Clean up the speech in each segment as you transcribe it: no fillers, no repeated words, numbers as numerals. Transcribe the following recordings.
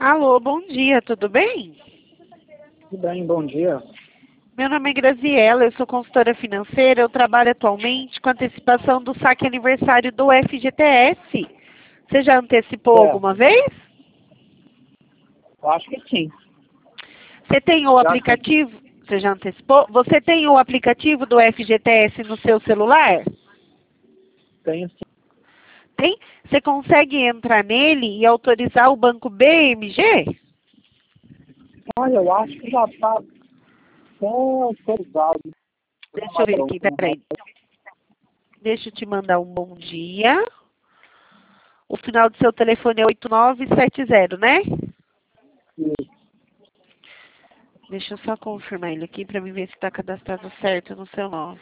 Alô, bom dia, tudo bem? Tudo bem, bom dia. Meu nome é Graziela, eu sou consultora financeira, eu trabalho atualmente com antecipação do saque aniversário do FGTS. Você já antecipou alguma vez? Eu acho que sim. Você tem o Já aplicativo? Você já antecipou? Você tem o aplicativo do FGTS no seu celular? Tenho sim. Tem? Você consegue entrar nele e autorizar o banco BMG? Olha, eu acho que já está autorizado. Deixa eu ver aqui, peraí. Deixa eu te mandar um bom dia. O final do seu telefone é 8970, né? Deixa eu só confirmar ele aqui para mim ver se está cadastrado certo no seu nome.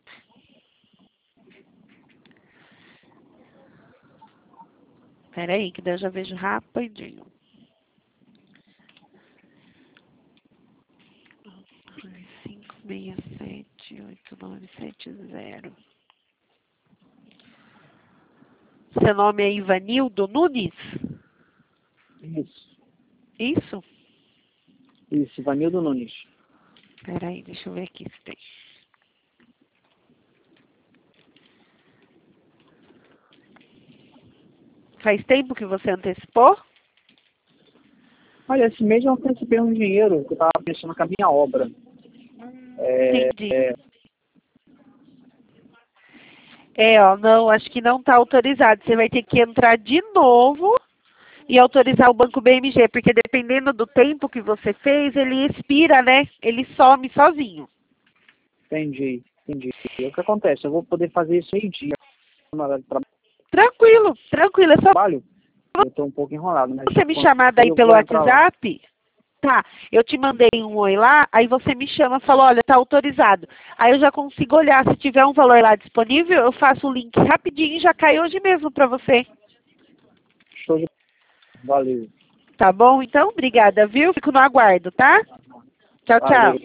Peraí, que daí eu já vejo rapidinho. 5678970. Seu nome é Ivanildo Nunes? Isso. Isso? Isso, Ivanildo Nunes. Peraí, deixa eu ver aqui se tem. Faz tempo que você antecipou? Olha, esse mês eu antecipei um dinheiro que eu estava pensando com a minha obra. Entendi. Não, acho que não está autorizado. Você vai ter que entrar de novo e autorizar o banco BMG, porque dependendo do tempo que você fez, ele expira, né? Ele some sozinho. Entendi. E o que acontece? Eu vou poder fazer isso meio-dia no horário de Tranquilo. É só trabalho. Eu estou um pouco enrolado, mas você me quando chamar for, daí eu pelo vou entrar lá. WhatsApp. Tá, eu te mandei um oi lá, aí você me chama e fala, olha, tá autorizado. Aí eu já consigo olhar, se tiver um valor lá disponível, eu faço o link rapidinho e já cai hoje mesmo para você. Show de... Valeu. Tá bom? Então, obrigada, viu? Fico no aguardo, tá? Tchau, Valeu. tchau.